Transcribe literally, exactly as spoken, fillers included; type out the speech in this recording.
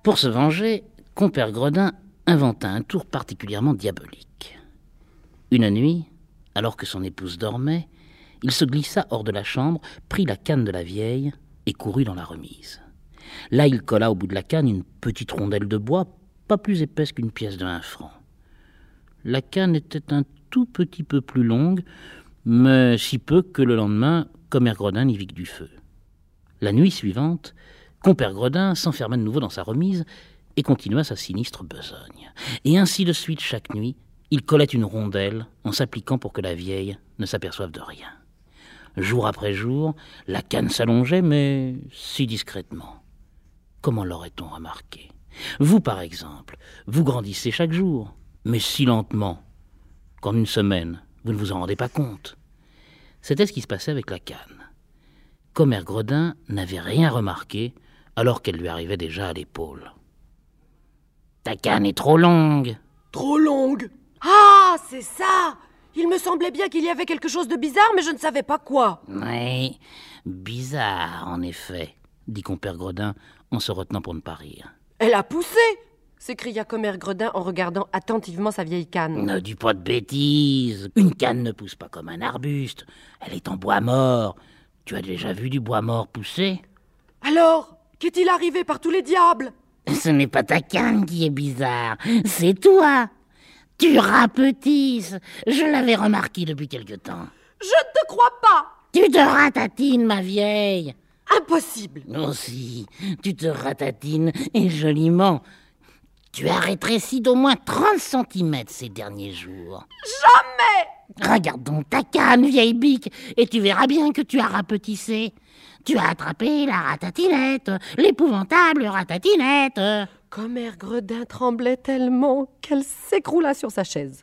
Pour se venger, compère Gredin inventa un tour particulièrement diabolique. Une nuit, alors que son épouse dormait, il se glissa hors de la chambre, prit la canne de la vieille et courut dans la remise. Là, il colla au bout de la canne une petite rondelle de bois, pas plus épaisse qu'une pièce de un franc. La canne était un tout petit peu plus longue, mais si peu que le lendemain, compère Gredin n'y vit que du feu. La nuit suivante, compère Gredin s'enferma de nouveau dans sa remise et continua sa sinistre besogne. Et ainsi de suite chaque nuit, il collait une rondelle en s'appliquant pour que la vieille ne s'aperçoive de rien. Jour après jour, la canne s'allongeait, mais si discrètement. Comment l'aurait-on remarqué ? Vous, par exemple, vous grandissez chaque jour, mais si lentement, qu'en une semaine, vous ne vous en rendez pas compte. C'était ce qui se passait avec la canne. Compère Gredin n'avait rien remarqué, alors qu'elle lui arrivait déjà à l'épaule. « Ta canne est trop longue !»« Trop longue ? Ah, c'est ça ! Il me semblait bien qu'il y avait quelque chose de bizarre, mais je ne savais pas quoi. »« Oui, bizarre, en effet, » dit compère Gredin en se retenant pour ne pas rire. « Elle a poussé !» s'écria compère Gredin en regardant attentivement sa vieille canne. « Ne dis pas de bêtises. Une canne ne pousse pas comme un arbuste. Elle est en bois mort. Tu as déjà vu du bois mort pousser ? » ?»« Alors, qu'est-il arrivé par tous les diables ? » ?»« Ce n'est pas ta canne qui est bizarre, c'est toi. Tu rapetisses. Je l'avais remarqué depuis quelque temps. »« Je ne te crois pas !»« Tu te ratatines, ma vieille. »« Impossible !»« Aussi, tu te ratatines, et joliment. Tu as rétréci d'au moins trente centimètres ces derniers jours. »« Jamais !»« Regarde donc ta canne, vieille bique, et tu verras bien que tu as rapetissé. Tu as attrapé la ratatinette, l'épouvantable ratatinette. » Compère Gredin tremblait tellement qu'elle s'écroula sur sa chaise.